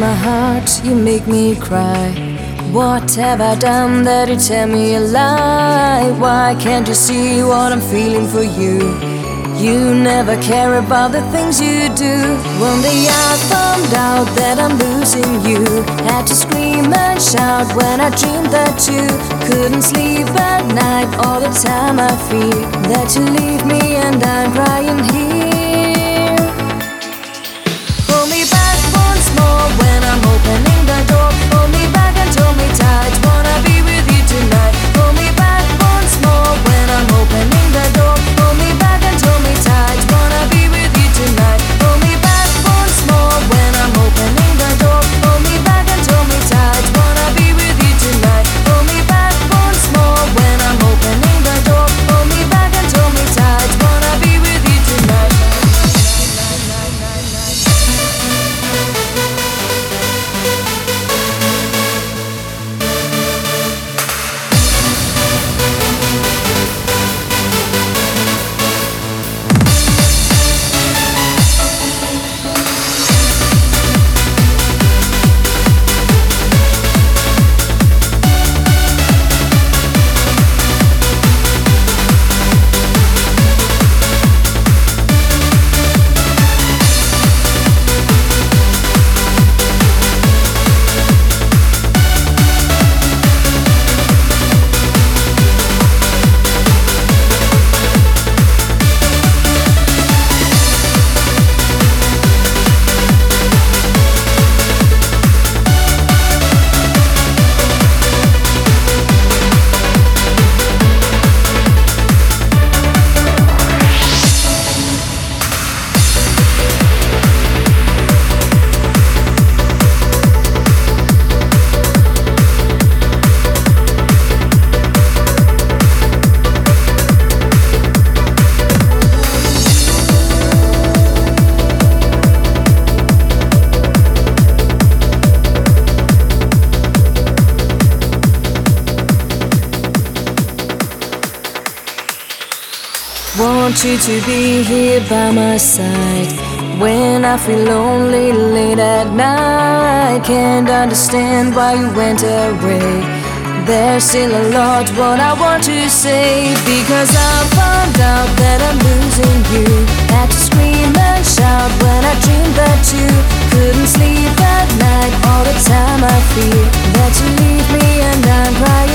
my heart, you make me cry. What have I done that you tell me a lie? Why can't you see what I'm feeling for you? You never care about the things you do. One day I found out that I'm losing you. Had to scream and shout when I dreamed that you couldn't sleep at night. All the time I fear that you leave me and I'm crying here. Pull me back once more when I'm opening the door. Pull me back and hold me tight, wanna be with you tonight. Pull me back once more when I'm opening the door. Pull me back and hold me tight, wanna be with you tonight. Pull me back once more when I'm opening the door. Pull me back and hold me tight, wanna be with you tonight. Pull me back once more when I'm opening the door. Pull me back and hold me tight, wanna be with you tonight. Want you to be here by my side when I feel lonely late at night. Can't understand why you went away. There's still a lot what I want to say, because I found out that I'm losing you. Had to scream and shout when I dreamed that you couldn't sleep at night. All the time I fear that you leave me and I'm crying.